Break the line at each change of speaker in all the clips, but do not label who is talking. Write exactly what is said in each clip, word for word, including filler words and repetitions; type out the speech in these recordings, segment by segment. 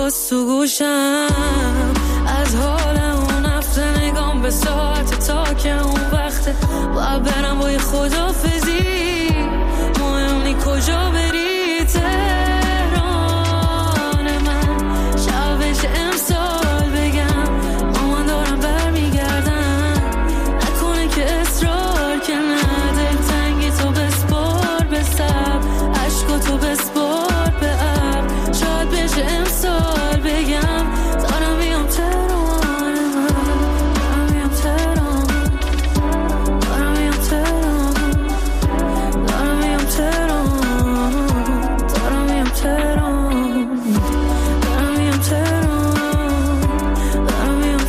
باز تو گوشم از حال اون هفته نگام به ساعت تا که اون وقته باید برم با یه خدافزی مهم نی کجا بری تهران من شبش امسال بگم مامان دارم برمیگردم نکنه که اصرار که نده تنگی تو بسپار به سب عشق تو بسپار به اب شاید بشه امسال بگم دارم میام تهران من دارم میام تهران دارم میام تهران دارم میام تهران دارم میام تهران دارم میام تهران دارم میام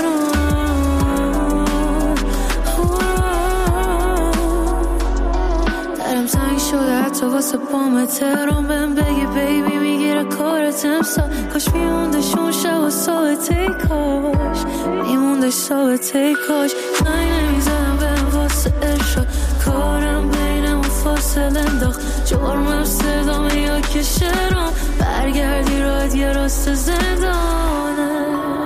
تهران درم تنگ شده حتی واسه پام تهران بهم بگی بیبی میگیره کارت امسال کاش میمونده شون شب و ساعته کاش میمونده ساعته کاش زنگ نمیزنم بهم واسه ارشاد کارم بینم و فاصله انداخت جرمم صدامه یا که شرام برگردی راحت یه راست زندانه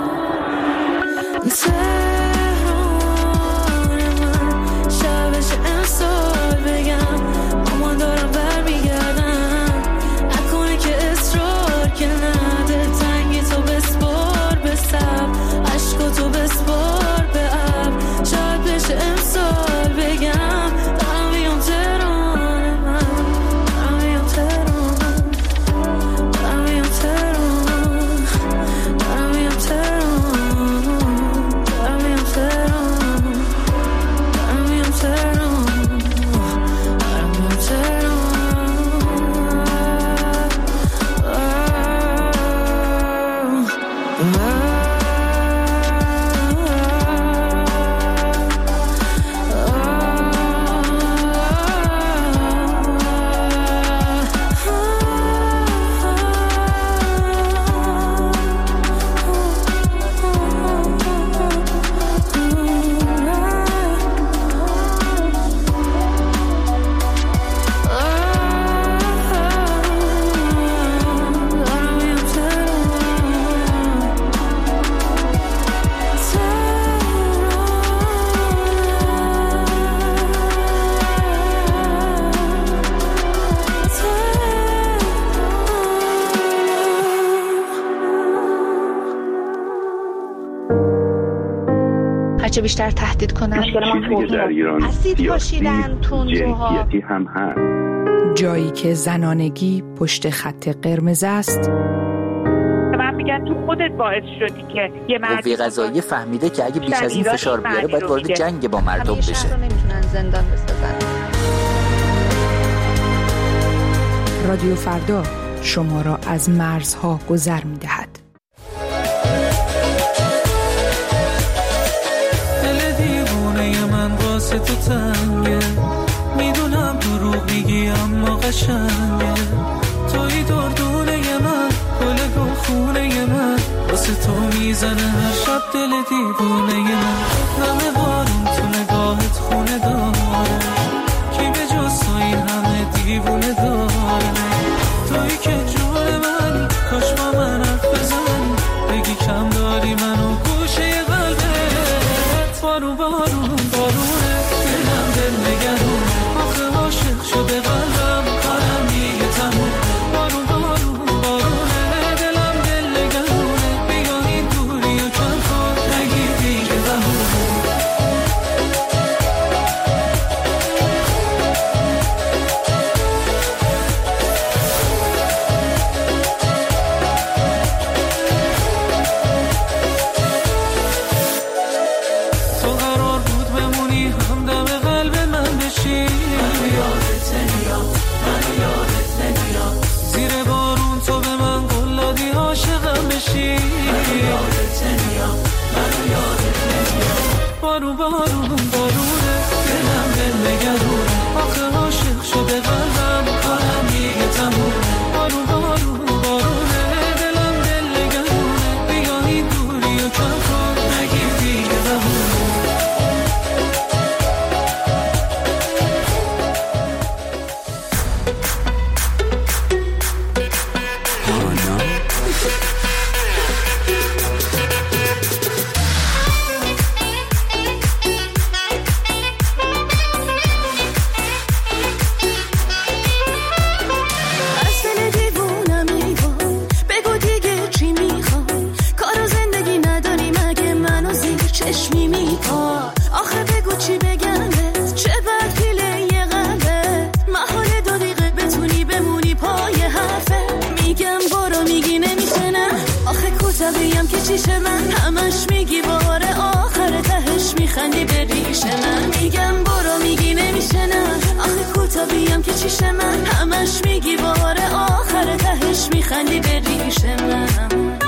تهران من شبش امسال بگم مامان دارم برمیگردم نکنه که اصرار که نده تنگی تو بسپار به سب عشق تو بسپار به اب شاید بشه امسال بگم دارم میام تهران من دارم میام تهران دارم میام تهران دارم میام تهران دارم میام تهران دارم میام تهران دارم میام تهران
هرچه بیشتر تهدید کنن
چیزی در ایران
اسید پاشیدن تندروها
جنسیتی هم هست.
جایی که زنانگی پشت خط قرمز است.
من میگن تو خودت باعث شدی که یه مرد
قوه قضاییه فهمیده که اگه بیش از این فشار بیاره باید وارد جنگ با مردم بشه.
شهر رو نمیتونن زندان بسازن.
رادیو فردا شما را از مرزها گذر می‌دهد.
دل دیوونه من واسه تو تنگه، میدونم دروغ میگی اما قشنگه. توی دردونه من، گل گل خونه من، واسه تو میزنه هر شب دل دیوونه من. همه بارون تو نگاهت خونه داره، کی به جز تو این همه دیوونه داره. توی که جون من، کاش با من حرف بزن، بگی کم داری منو گوشه قلبت. بارون بارون بارونه، دلم دل نگرونه، آخه عاشق شده قلبم، کارم دیگه تموم. بارون بارون بارونه، دلم دل نگرونه، بیا این دوری و کم کن، نگی دیگه بهونه.
که چیش من همش میگی باره آخر تهش میخندی به ریش من. میگم برو میگی نمیشه نه آخه کوتا بیام که چیش من همش میگی باره آخر تهش میخندی به ریش من.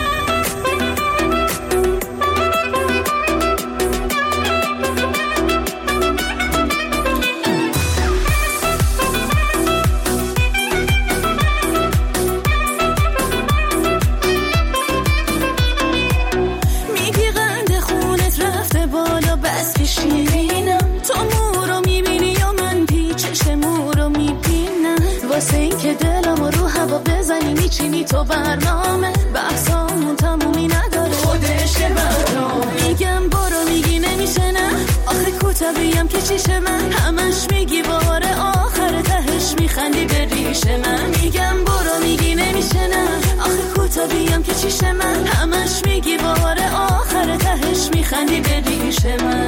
شیرینم تو مورو میبینی یا من پیچش مورو میبینم واسه این که دلمو رو هوا بزنی میچینی تو برنامه بحثامون تمومی نداره خودش برنامه. میگم برو میگی نمیشه نه آخه کوتا بیم که چیش من همش میگی باره آخر تهش میخندی به ریش من. میگم برو میگی نمیشه نه آخه کوتا بیم که چیش من همش میگی باره آخر تهش میخندی به ریش من.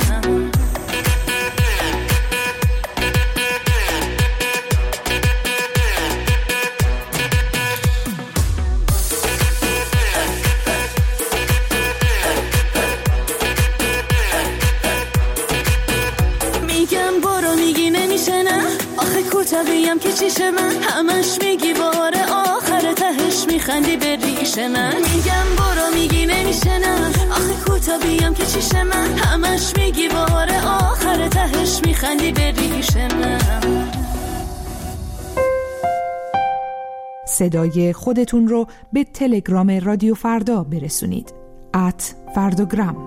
بیم که چیش من همش میگی باره آخر تهش میخندی به ریش من. میگم برو میگی نمیشه نه آخه کوتا بیم که چیش من همش میگی باره آخر تهش میخندی به ریش من.
صدای خودتون رو به تلگرام رادیو فردا برسونید ات فرداگرام.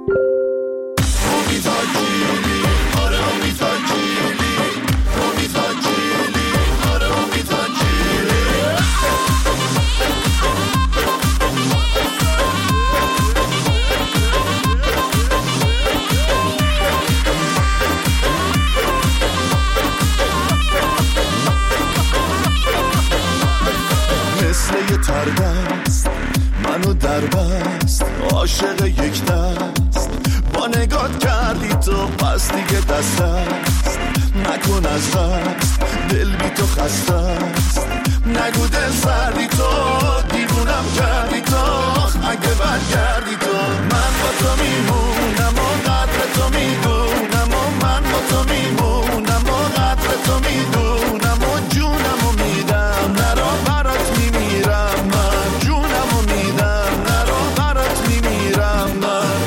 تردست منو در بست عاشق یک دست با نگات کردی تو پس دیگه دست است نکن از دست دل بی تو خسته است نگو دل سردی تو دیوونم کردی تو اگه برگردی تو من با تو میمونم و قدر تو میدونم و من با تو میمونم و قدر تو میدونم و جونم و میدم نرا برات میمیرم من جونم و میدم نرا برات میمیرم من.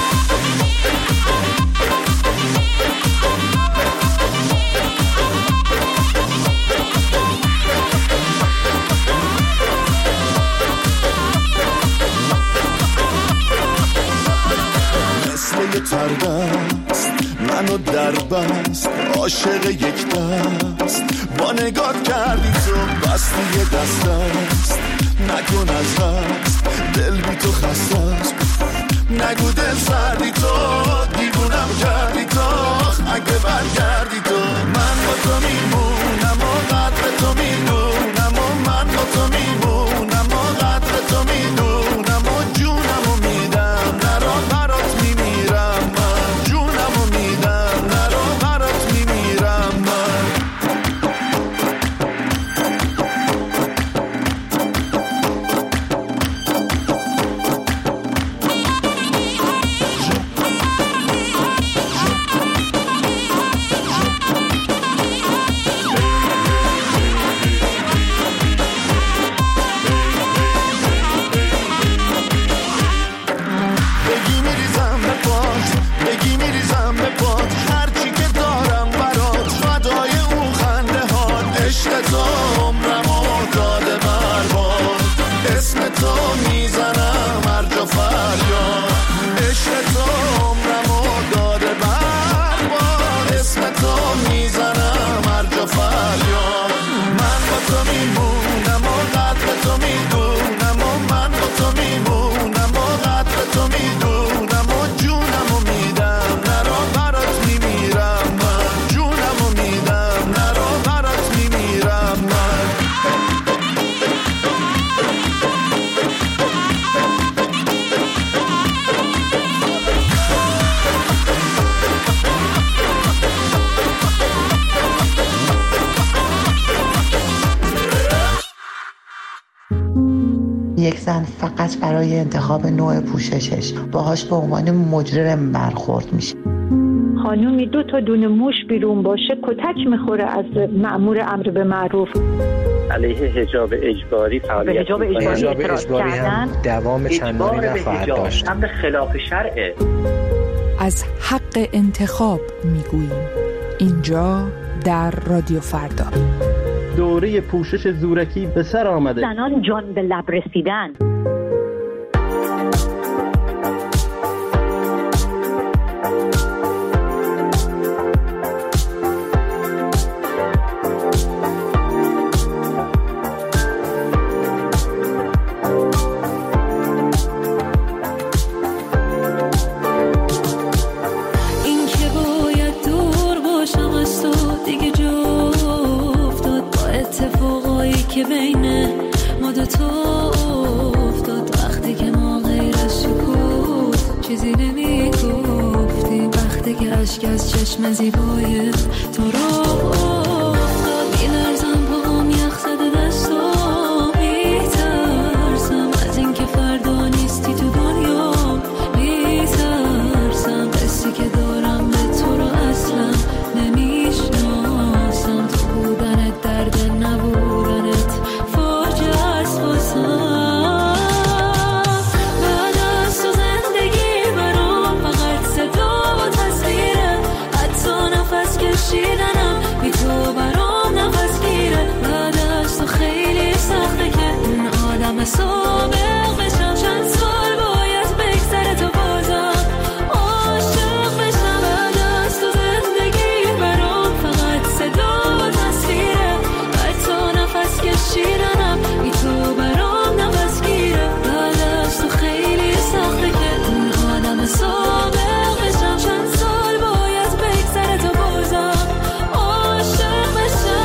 مثل یه تردست منو در بست عاشق یک دست با نگات کردی تو بستی یه دست است نکن از دست دل بی تو خسته است نگو دل سردی تو دیوونم کردی تو اگه برگردی تو من با تو میمونم و قدر تو میدونم و من با تو میمونم و قدر تو میدونم و جونم و میدم نرا برات میمیرم من جونم و میدم نرا برات میمیرم من.
یک زن فقط برای انتخاب نوع پوششش باهاش به عنوان مجرم برخورد میشه.
خانومی دو تا دونه موش بیرون باشه کتک میخوره از مأمور امر به معروف.
علیه حجاب اجباری فعالیت
حجاب اجباری, اجباری هم
دوام چندانی نخواهد داشت.
امر خلاف شرعه.
از حق انتخاب میگوییم اینجا در رادیو فردا.
دوره پوشش زورکی به سر آمده.
زنان جان به لب رسیدن.
که بین ما دو تا افتاد وقتی که ما غیر از سکوت چیزی نمی گفتیم، وقتی که اشک از چشم زیبای تو را افتاد میلرزم پاهم یخ زده دستام میترسم از این که فردا نیستی تو دنیا میترسم قصی که دارم به تو رو اصلا نمیشناسم تو بودنت درد نبودنت فاجعه است واسم بعد از تو زندگی برام فقط صدا و تصویره حتی نفس کشیدنم بی تو برام نفس گیره بعد از تو خیلی سخته که اون آدم سابق بشم چند سال باید بگذره تا بازم عاشق بشم بعد از تو زندگی برام فقط صدا و تصویره حتی نفس کشیدنم بی تو برام نفس گیره بعد از تو خیلی سخته که اون آدم سابق بشم چند سال باید بگذره تا بازم عاشق بشم.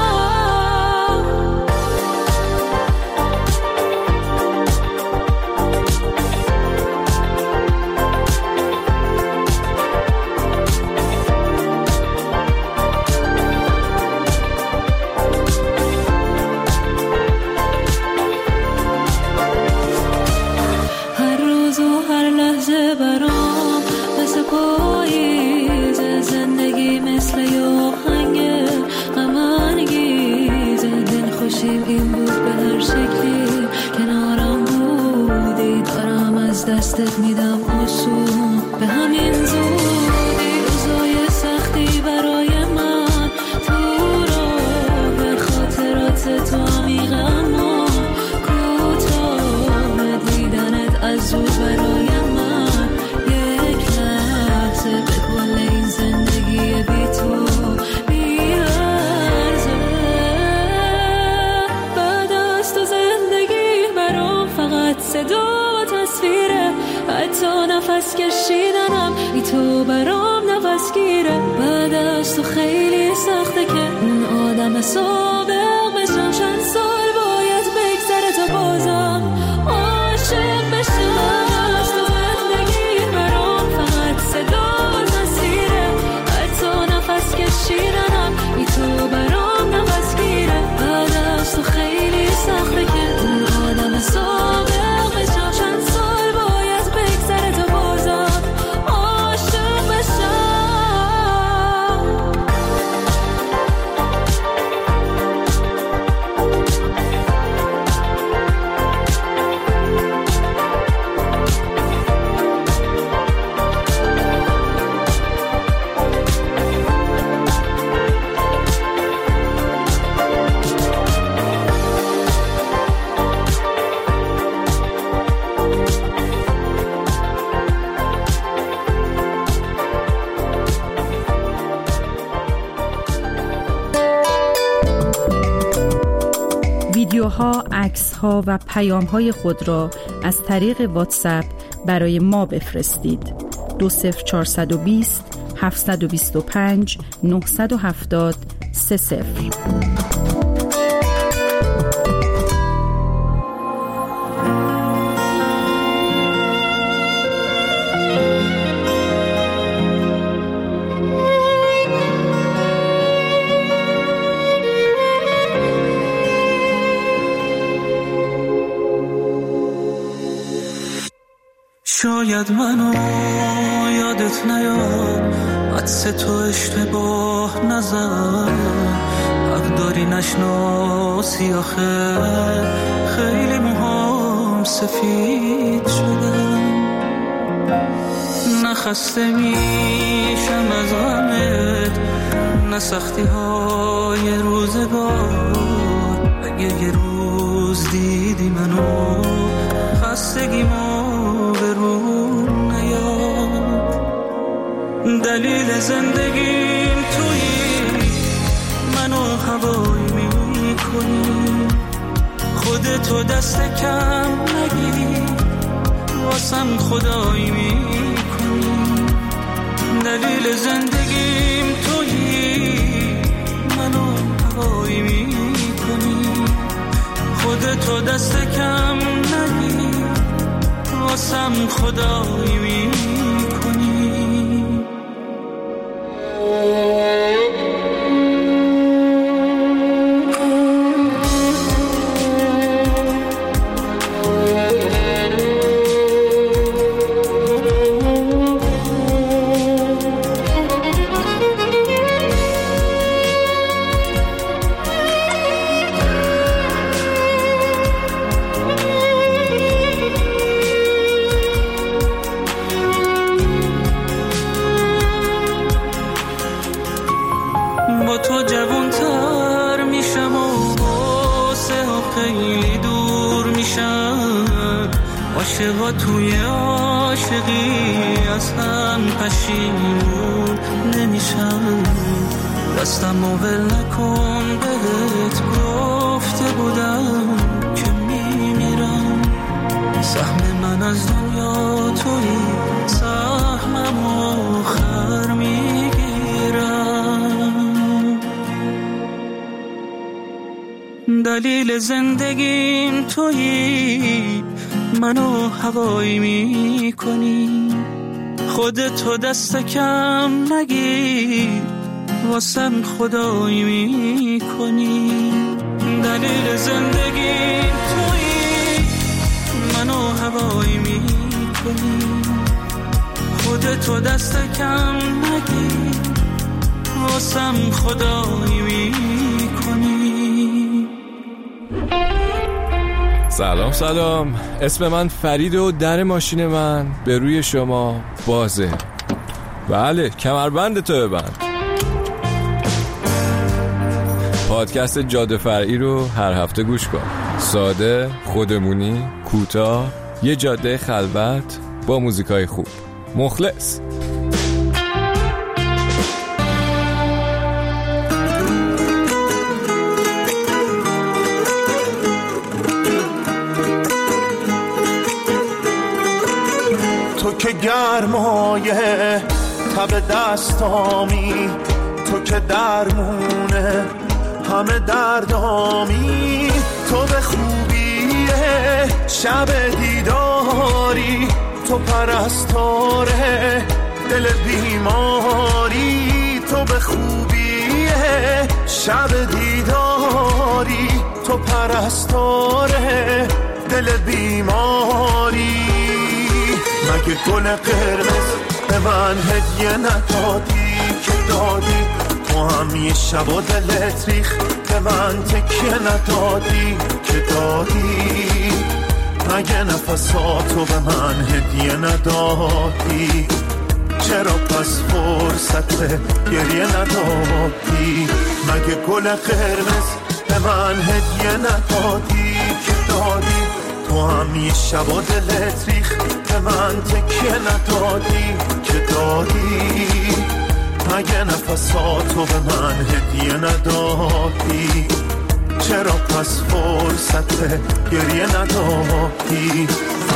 هر روز و هر لحظه برام مثل پاییز زندگی مثل یه آهنگ غم انگیز دل خوشیم این بود به هر شکلی کنارم بودی دارم از دستت میدم آسون به همین زودی روزای سختی برای من تو را به خاطرات تو عمیق اما کوتاه دیدنت از زود برای من یک لحظه به کل این زندگی بی تو بی‌ارزه بعد از تو زندگی برام فقط صدا و تصویره حتی نفس کشیدنم بی تو برام نفس گیره بعد از تو خیلی سخته که اون آدم سابق بشم چند سال باید بگذره تا بازم عاشق بشم از تو زندگی برام فقط صدا و تصویره حتی نفس کشیدنم بی تو برام نفس گیره بعد از تو خیلی سخته که اون آدم سابق بشم چند سال باید بگذره تا بازم عاشق بشم.
ویدیوها، عکس‌ها و پیام‌های خود را از طریق واتساپ برای ما بفرستید. دو صفر چهارصد و بیست هفتصد و بیست و پنج نهصد و هفتاد سه صفر.
شاید منو یادت نیاد، حدس تو اشتباه نزن، حق داری نشناسی آخه خیلی موهام سفید شدن. نخسته میشم از غمت، نه سختی های روزگار. اگه یه روز دیدی منو خستگیمو به رو نیاد. دلیل زندگیم تویی، منو هوایی میکنی، خودتو دست کم نگیری، واسم خدایی میکنی. دلیل زندگیم تویی، منو هوایی میکنی، خودتو دست کم نگیری، واسم خدایی میکنی. عاشقا توی عاشقی از هم پشیمون نمیشن. دستمو ول نکن، بهت گفته بودم که میمیرم. سهم من از دنیا توی، سهمم آخر میگیرم. دلیل زندگیم تویی، منو هوایی میکنی، خودتو دست کم نگیر، واسم خدایی میکنی. دلیل زندگی تویی، منو هوایی میکنی، خودتو دست کم نگیر، واسم خدایی میکنی.
سلام سلام، اسم من فریده و در ماشین من به روی شما بازه. بله، کمربند تو ببند. پادکست جاده فرعی رو هر هفته گوش کن. ساده، خودمونی، کوتاه، یه جاده خلوت با موزیکای خوب. مخلص.
تو که گرمایه تب دستامی، تو که درمونه همه دردامی، تو به خوبیه شب دیداری، تو پرستاره دل بیماری، تو به خوبیه شب دیداری، تو پرستاره دل بیماری. مگه گل قرمز به من هدیه ندادی که دادی، تو هم یه شب و دلت ریخ به من تکیه ندادی که دادی. مگه نفساتو به من هدیه ندادی، چرا پس فرصت گریه ندادی؟ مگه گل قرمز به من هدیه ندادی که دادی، تو هم یه شب و دلت ریخ به من تکیه ندادی که دادی. مگه نفساتو به من هدیه ندادی، چرا پس فرصت گریه ندادی؟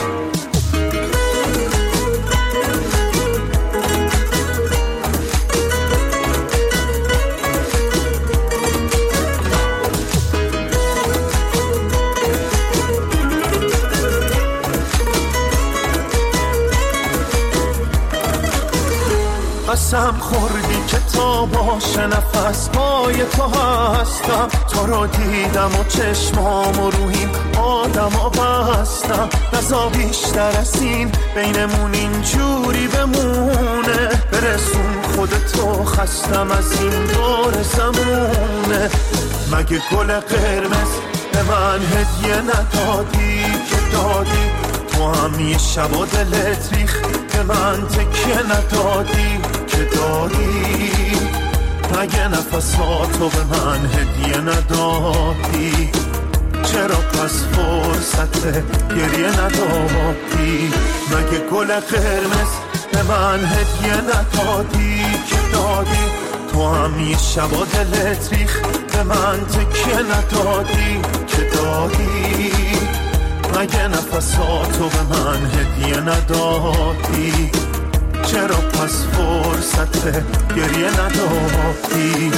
قسم خوردی که تا باشه نفس پای تو هستم، تو رو دیدم و چشمام و روحیم آدم و بستم. غذا بیشتر از این بینمون اینجوری بمونه. برسون خودتو، خستم از این دور زمونه. مگه گل قرمز به من هدیه ندادی که دادی؟ تو هم یه شب و دلت ریخ به من تکیه ندادی که دادی؟ مگه نفساتو به من هدیه ندادی؟ چرا پس فرصت گریه ندادی؟ مگه گل قرمز به من هدیه ندادی که دادی؟ تو هم یه شب و دلت ریخ به من تکیه ندادی که دادی؟ مگه نفساتو به من هدیه ندادی؟ چرا پس فرصت گریه ندادی؟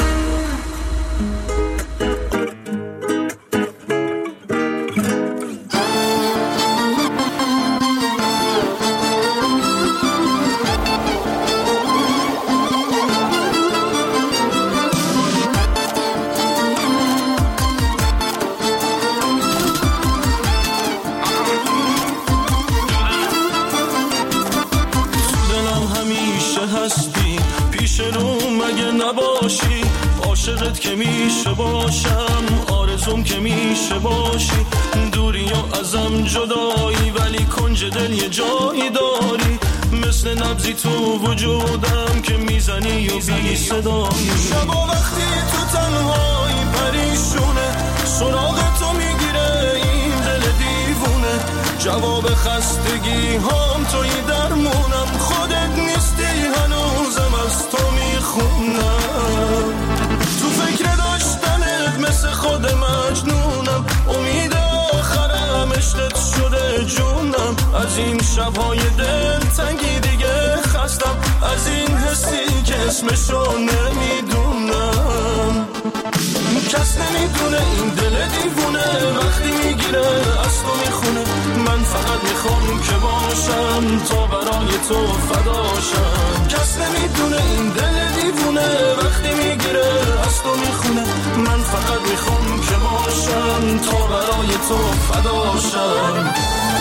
عاشقت که میشه باشم، آرزوم که میشه باشی، دوری و ازم جدایی ولی کنج دل یه جایی داری، مثل نبضی تو وجودم که میزنی و بی صدایی. شبا وقتی تو تنهایی پریشونه، سراغ تو میگیره این دل دیوونه، جواب خستگی هم توی درمونم، خودت نیستی هنوزم از تو میخونم، تو فکر داشتنت مثل خود مجنونم، امید آخرم عشقت شده جونم، از این شبهای دل تنگی دیگه خستم، از این حسی که اسمشو نمیدونم، کس نمیدونه این دل دیوونه وقتی میگیره از تو میخونه، من فقط میخوام که باشم تا برای تو فداشم، کس نمیدونه این دل دیوونه وقتی میگیره از تو میخونه، من فقط میخوام که باشم تا برای تو فداشم.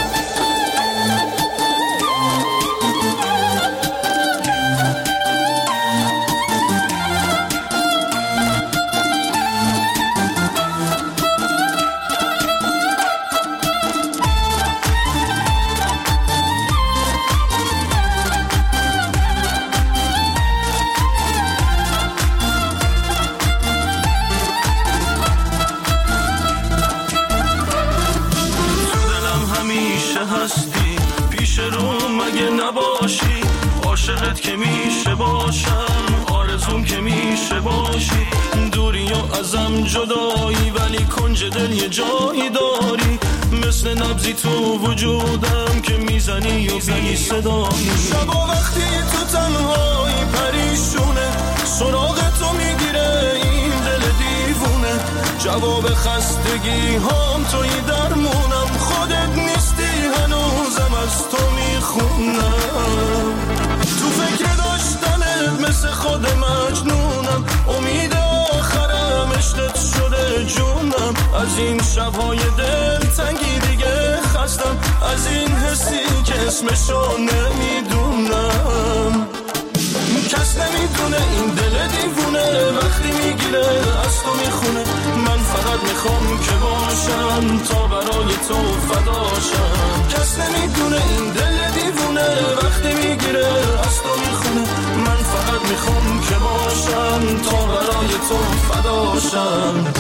عاشقت که میشه باشم، آرزوم که میشه باشی، دوری و ازم جدایی ولی کنج دل یه جایی داری، مثل نبضی تو وجودم که میزنی و بی صدایی. شبا وقتی تو تنهایی پریشونه، سراغ تو میگیره این دل دیوونه، جواب خستگی هم توی درمونم، خودت نیستی هنوزم از تو میخونم، تو فکر داشتنت مثل خود مجنونم، امید آخرم عشقت شده جونم، از این شبهای دل تنگی دیگه خستم، از این حسی که اسمشو نمیدونم، کس نمیدونه این دل دیوونه وقتی میگیره از تو میخونه، من فقط میخوام که باشم تا برای تو فداشم، کس نمیدونه این دل دیوونه وقتی میگیره از تو میخونه، من فقط میخوام که باشم تا برای تو فداشم.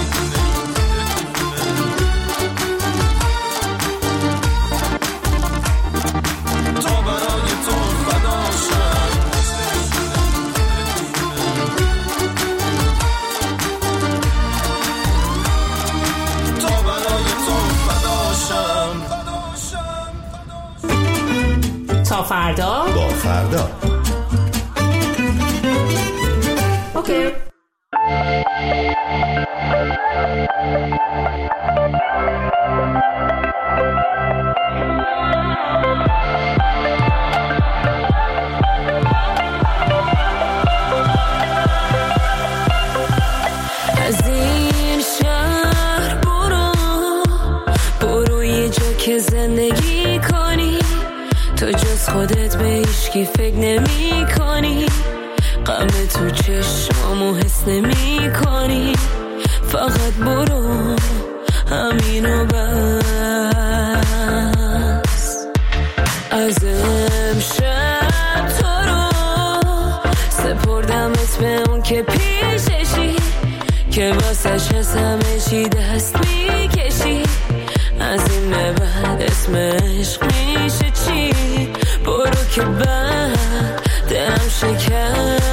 تا فردا
با فردا
اوکی.
از این شهر برو برو یه جا که زندگی کنی، تو جز خودت به هیچکی فکر نمی کنی، غم تو چشمامو حس نمی کنی، فقط برو همینو بس. از امشب تو رو سپردمت به اون که پیششی، که واسش از همه چی دست میکشی، از این به بعد اسم عشق میشه چی؟ برو که بعد دلم شکست.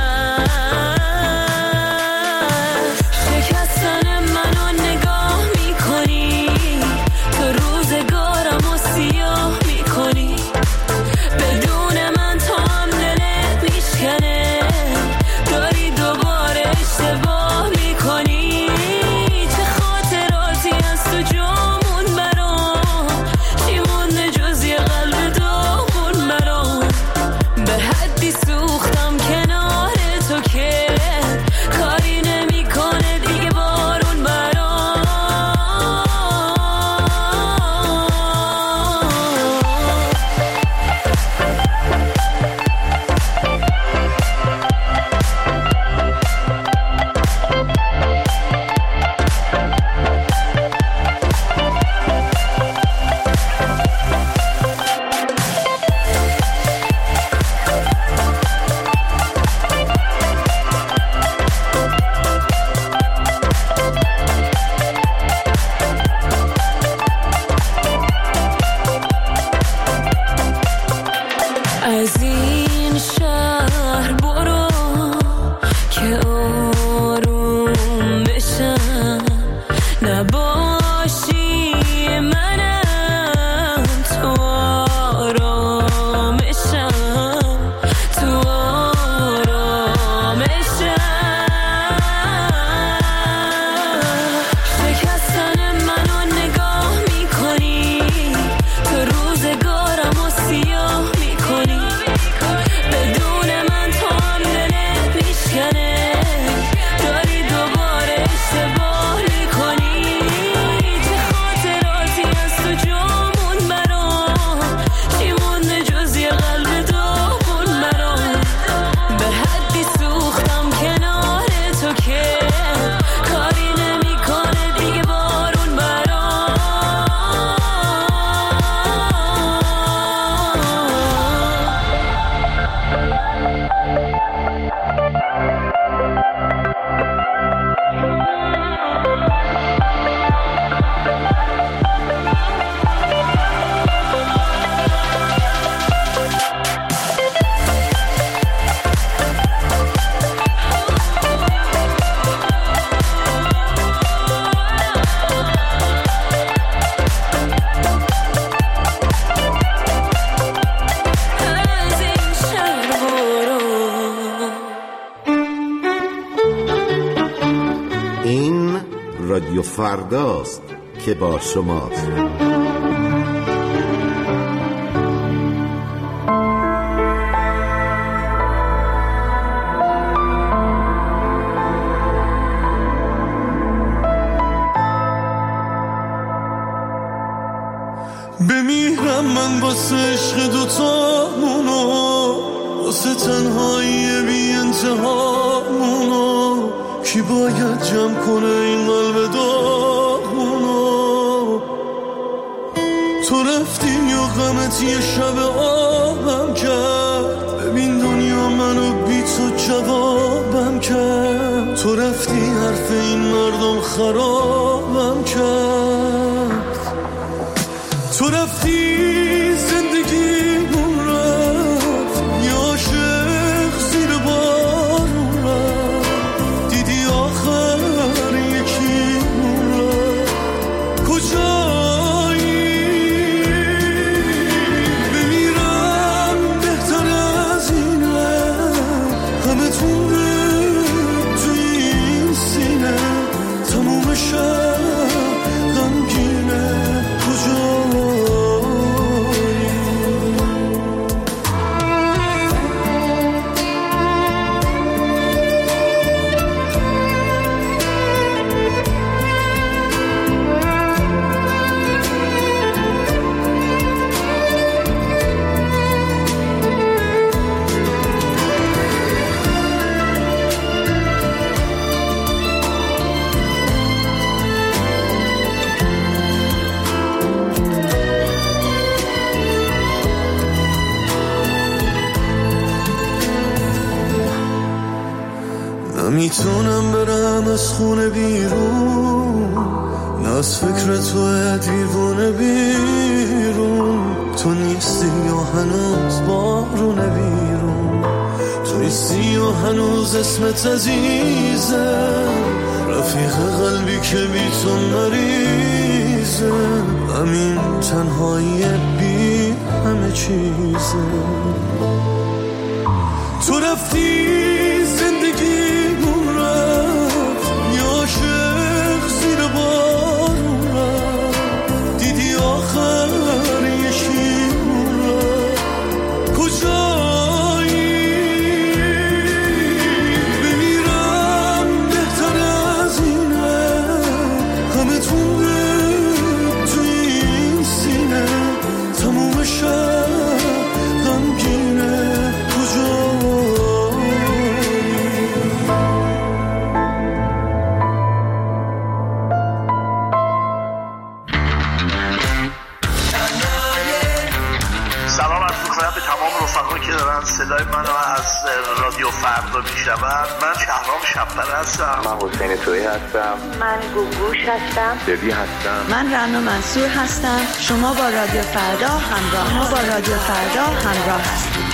شکستن منو نگاه میکنی، تو روزگارم و سیاه میکنی، بدون من تو هم دلت میشکنه، داری دوباره اشتباه میکنی. چه خاطراتی از تو جامون برام، چی مونده جز یه قلب داغون برام، به حدی سوختم کنار تو که کاری نمیکنه دیگه بارون برام. از این شهر برو که آروم بشم، نباشی منم تو آرامشم، تو آرامشم. شکستن منو نگاه میکنی، تو روزگارم و سیاه میکنی، بدون من تو هم دلت میشکنه، داری دوباره اشتباه میکنی. چه خاطراتی از تو جامون برام، چی مونده جز یه قلب داغون برام، به حدی سوختم کنار تو که کاری نمیکنه دیگه بارون برام. از این شهر برو.
این رادیو فرداست که با شماست.
بمیرم من واسه عشق دوتامونو، واسه تنهایی بی انتهامونو، کی باید جمع کنه این قلب داغونو؟ تو رفتی یا غمت یه شب آبم کرد، ببین دنیا منو بی تو جوابم کرد. تو رفتی حرف این مردم خرابم کرد، تو رفتی زندگیمون رفت، یه عاشق زیر بارون رفت، دیدی آخر یکیمون رفت. کجایی بمیرم بهتر از اینه، همه تونه تو این سینه، تموم شب غمگینه. کجایی
نمیتونم برم از خونه بیرون، نه از فکر تو دیوونه بیرون. تو نیستی و هنوز بارونه بیرون، تو نیستی و هنوز اسمت عزیزه، رفیق قلبی که بی تو مریضه. همین تنهایی بی همه چیزه. تو رفتی زندگیمون رفت، یا عاشق زیر بارون رفت، دیدی آخر یه شیمون رفت. کجایی بمیرم بهتر از اینه، همه تونه تو این سینه، تموم شب غمگینه.
که دارن صدای منو از رادیو فردا میشنون. من شهرام شب‌پر هستم.
من حسین تویی هستم.
من گوگوش هستم.
دبی هستم.
من رنا منصور هستم. شما با رادیو فردا همراه شما با رادیو فردا همراه هستید.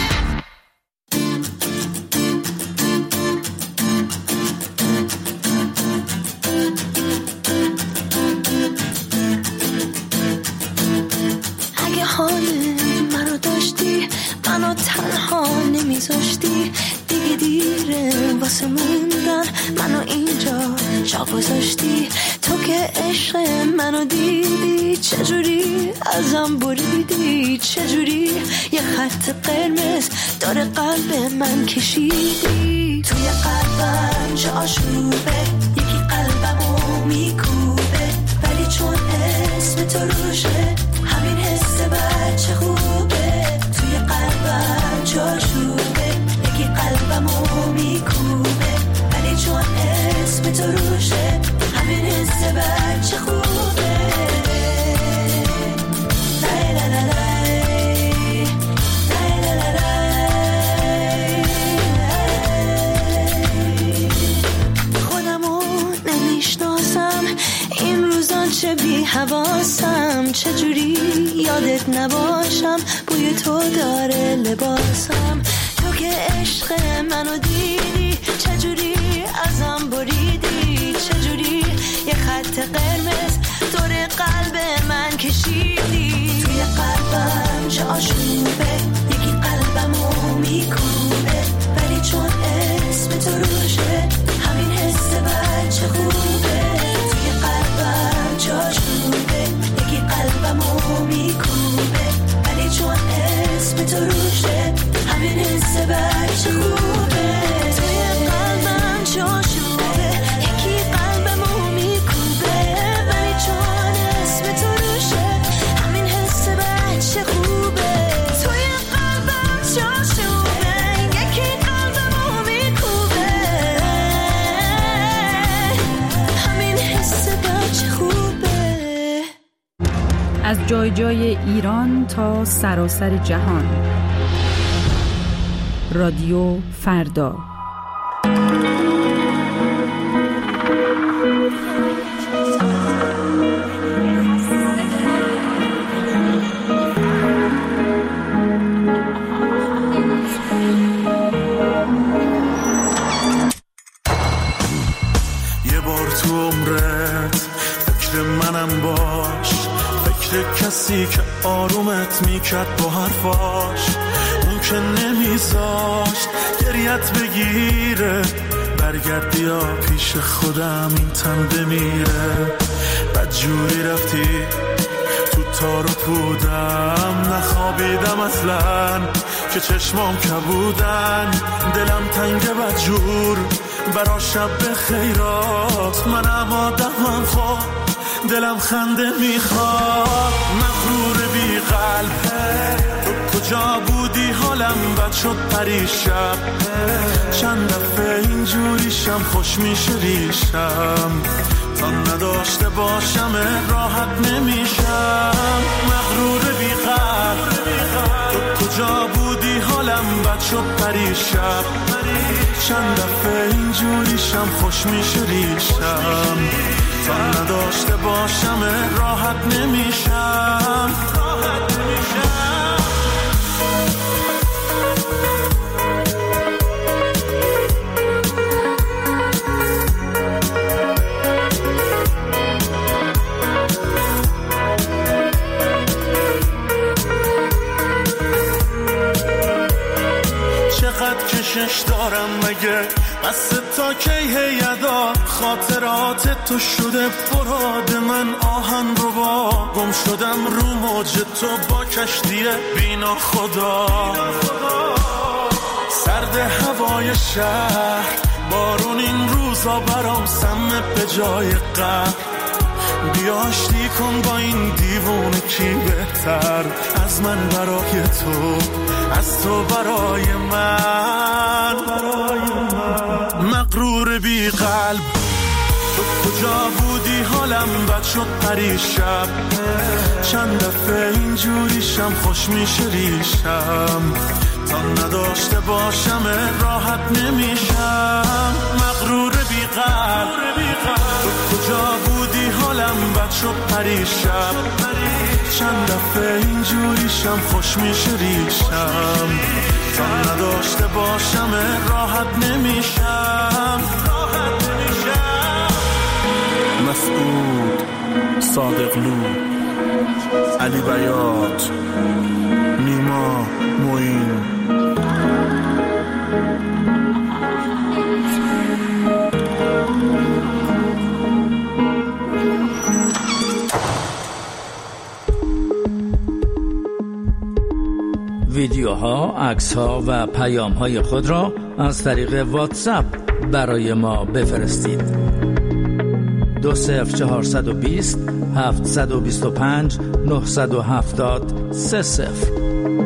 اگه حال منو داشتی، منو تنها نمیذاشتی، دیگه دیره واسه موندن، منو اینجا جا گذاشتی. تو که عشق منو دیدی، چجوری ازم بریدی، چجوری یه خط قرمز داره قلب من کشیدی. توی قلبم چه آشوبه، یکی قلبمو میکوبه، ولی چون اسم تو روشه همین حس بچه خوبه. توی قلبم جاشوبه، یکی قلبمو میکوبه، ولی چون اسم تو روشه همین حس بچه خوبه. لای لای لای لای لای لای. خودمو نمیشناسم این روزان، چه بی حواسم، چجوری یادت نباشم، بوی تو داره لباسم. تو که عشق منو دیدی، چجوری ازم بریدی، چجوری یه خط قرمز دور قلب من کشیدی. توی قلبم چه آشوبه، یکی قلبمو میکوبه، ولی چون اسم تو روشه همین حس بچه خوبه. توی قلبم چه آشوبه، یکی قلبمو میکوبه، ولی چون اسم تو روشه همین حس بچه خوبه. توی قلبم چه آشوبه، یکی قلبمو میکوبه، ولی چون اسم تو روشه همین حس بچه خوبه. توی قلبم چه آشوبه، یکی قلبمو میکوبه، همین حس بچه خوبه.
از جای جای ایران تا سراسر جهان، رادیو فردا.
یه بار تو عمرت فکر منم باش، فکر کسی که آرومت میکرد با حرفاش، اون که نمیذاشت گریت بگیره. برگرد بیا پیش خودم این تن بمیره. بدجوری رفتی تو تار و پودم، نخوابیدم اصلا که چشمام کبودن. دلم تنگ بدجور برا شب خیرات، منم آدمم خواب دلم خنده میخواد. مغرور بی قلبه، تو کجا بودی حالم بد شد پریشب. چند دفعه اینجوریشم خوش میشه ریشم، تا نداشته باشم راحت نمیشم. مغرور بی قلب، تو کجا بودی حالم بد شد پریشب.
چند دفعه اینجوریشم خوش میشه ریشم، تا نداشته باشم راحت نمیشم. کشش دارم مگه بس تا کی هیدا، خاطرات تو شده فراد من آهن رو با، گم شدم رو موج تو با کشتی بینا خدا. سرد هوای شهر بارون این روزا برام سمه به جای قهر، بیا آشتی کن با این دیوونه کی بهتر از من برای تو، از تو برای من، برای من. مغرور بی قلب تو کجا بودی حالم بد شد پریشب، چند دفعه اینجوریشم خوش میشه ریشم، تا نداشته باشم راحت نمیشم. مغرور بی قلب تو کجا بودی حالم بد شد پریشب، چند دفعه اینجوریشم خوش میشه ریشم، تا نداشته باشم راحت نمیشم. مسعود صادقلو، علی بیات، نیما موین.
ویدیوها، عکس‌ها و پیام‌های خود را از طریق واتساپ برای ما بفرستید. دو صفر چهارصد و بیست هفتصد و بیست و پنج نهصد و هفتاد سه صفر.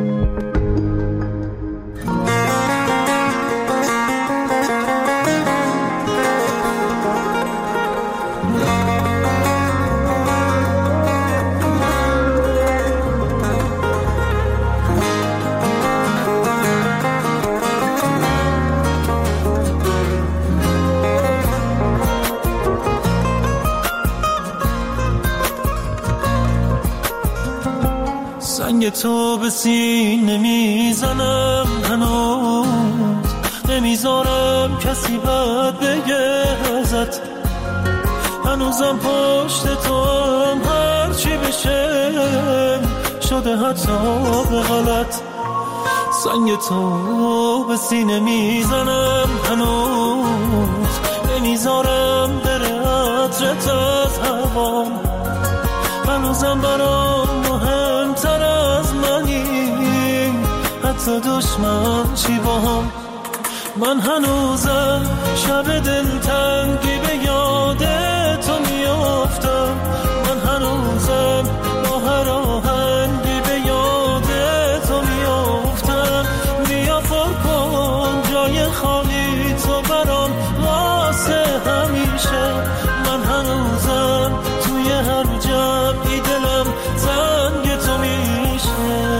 سنگ تو به سینه میزنم هنوز، نمیذارم کسی بد بگه ازت، هنوزم پشت تو هم هرچی بشه شده حتی به غلط. سنگ تو به سینه میزنم هنوز، نمیذارم بره عطرت از هوام، هنوزم برام مهمتر از منی، حتی دشمن چی با هم. من هنوزم شب دلتنگی به یاد تو میافتم، من هنوزم با هر آهنگی به یاد تو میافتم. بیا پر کن جای خالی تو برام واسه همیشه، من هنوزم توی هر جمعی دلم تنگ تو میشه.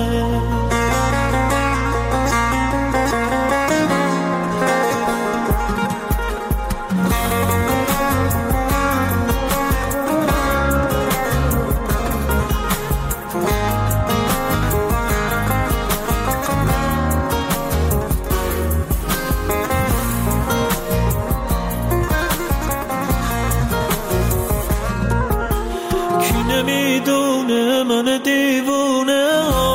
نمیدونه من دیوونه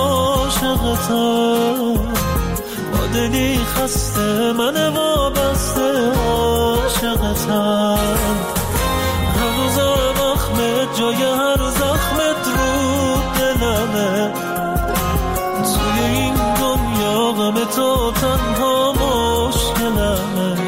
عاشقتم، با دلی خسته من وابسته عاشقتم، هنوزم اخمت جای هر زخمت رو دلمه، توی این دنیا غم تو تنها مشکلمه.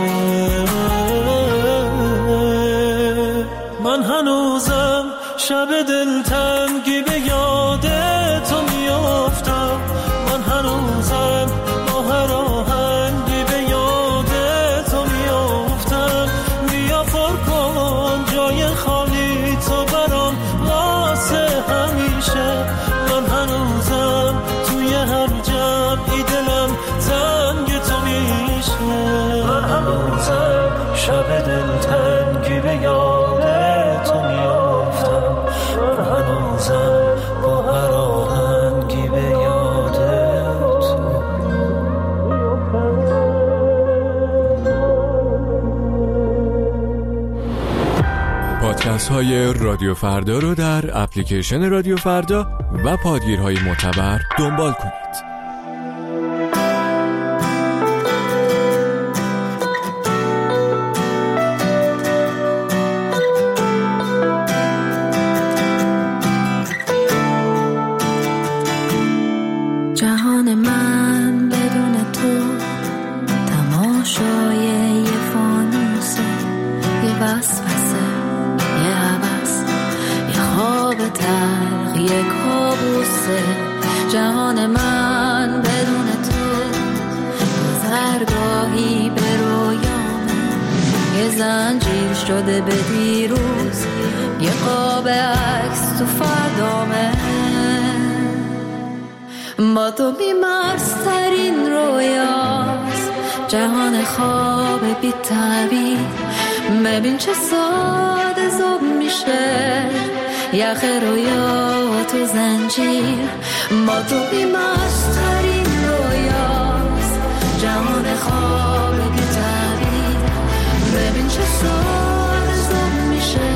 من هنوزم شب دلتنگی به یاد تو میافتم، من هنوزم با هر آهنگی به یاد تو میافتم. بیا میسوزم با هر آهنگی به یاد تو.
پادکست های رادیو فردا رو در اپلیکیشن رادیو فردا و پادگیرهای معتبر دنبال کنید.
جهان من بدون تو تماشای یه فانوسه، یه وسوسه، یه هوس، یه خواب تلخ، یه کابوسه. جهان من بدون تو گذرگاهی به رویامه، یه زنجیر شده به دیروز، یه قاب عکس تو فردامه. با تو بیمارسترین رویاست، جهان خواب بی تعبیر. ببین چه ساده زوب میشه یخ رویا تو زنجیر. با تو بیمارسترین رویاست، جهان خواب بی تعبیر. ببین چه ساده زوب میشه.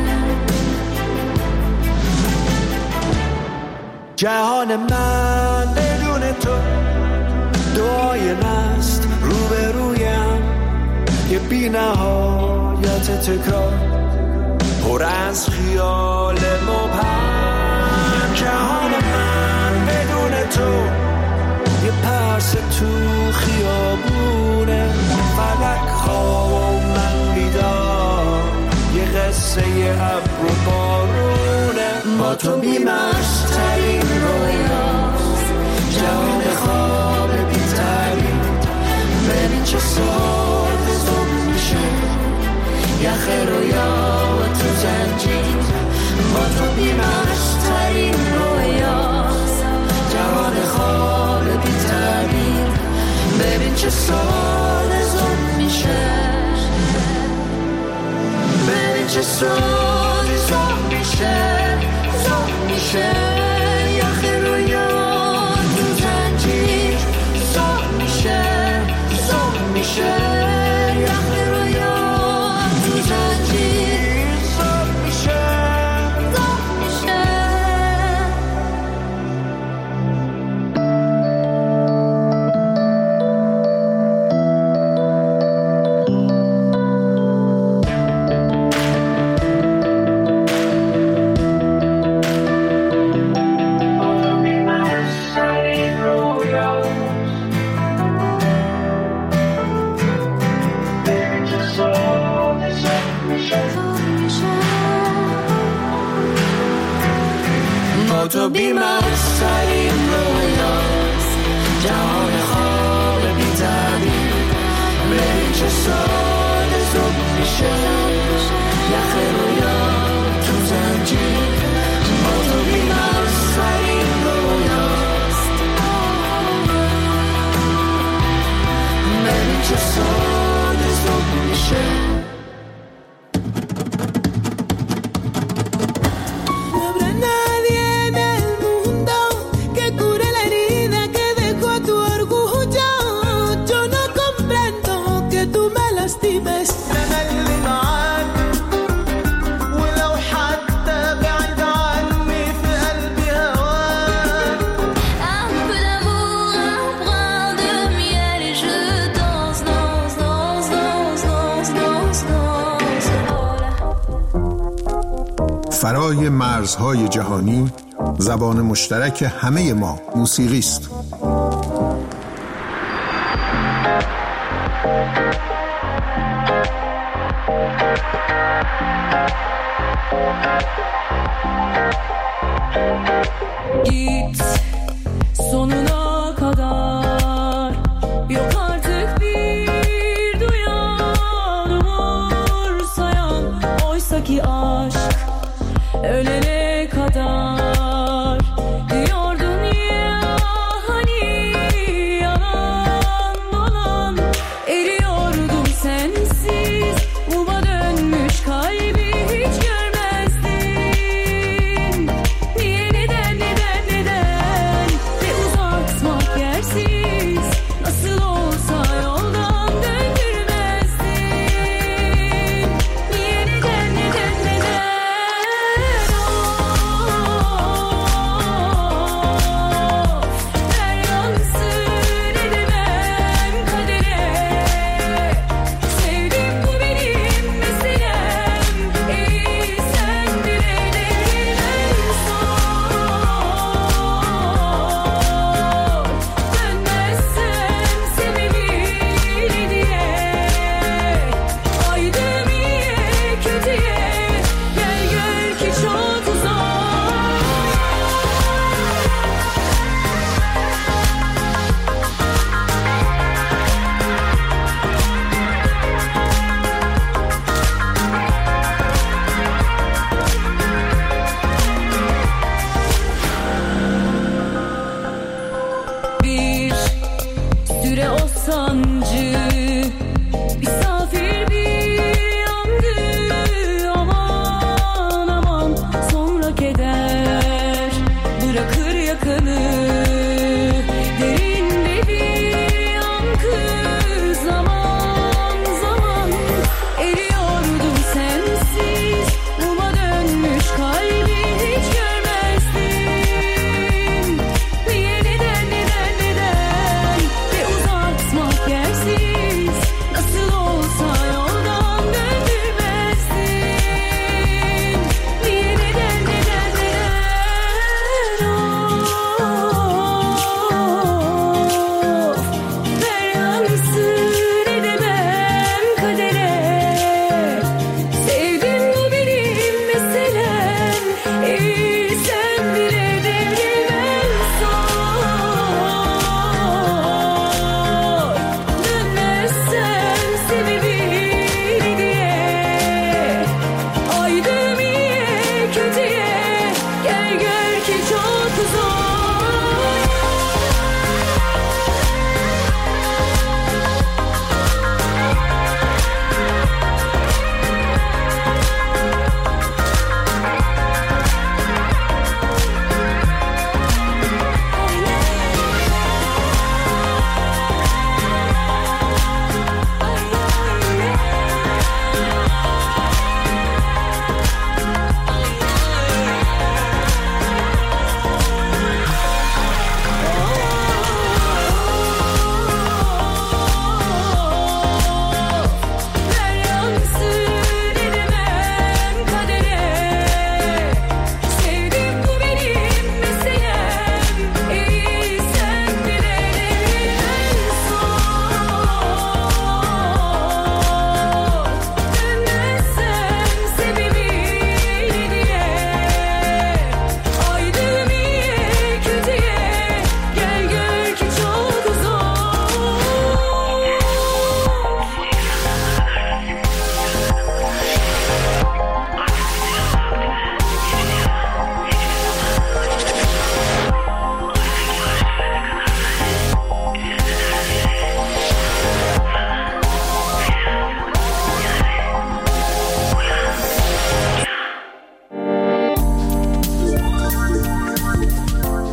جهان من بدون تو دعای نست رو به رویم، یه بی نهایت تکرار پر از خیال مبهم. جهان من بدون تو یه پرس تو خیابونه، فلک خواب و من بیدار، یه قصه ابر و بارونه. با تو بیمشترین رویاست، جهان خواب بی تعبیر. ببین چه ساده زوب میشه یخ رویا تو زنجیر. با تو بیمشترین رویاست، جهان خواب بی تعبیر. ببین چه ساده زوب میشه، ببین چه ساده زوب میشه، زوب میشه یخ رویا تو زنجیر. زوب میشه، زوب میشه یخ رویا تو زنجیر. زوب میشه، زوب میشه. تو بیمارسترین رویاست، جهان خواب بی تعبیر. ببین چه ساده زوب میشه یخ رویا تو زنجیر. با تو بیمارسترین رویاست، ببین چه ساده زوب میشه.
فرای مرزهای جهانی، زبان مشترک همه ما موسیقی است.
Git sonuna kadar, yok artık bir duyan umur sayan. Oysa ki aşk ölene kadar diyordun ya, hani yalan dolan. Eriyordum sensiz, muma dönmüş kalbi hiç görmezdin.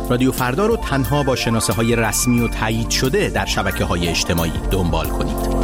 رادیو فردا رو تنها با شناسه های رسمی و تایید شده در شبکه های اجتماعی دنبال کنید.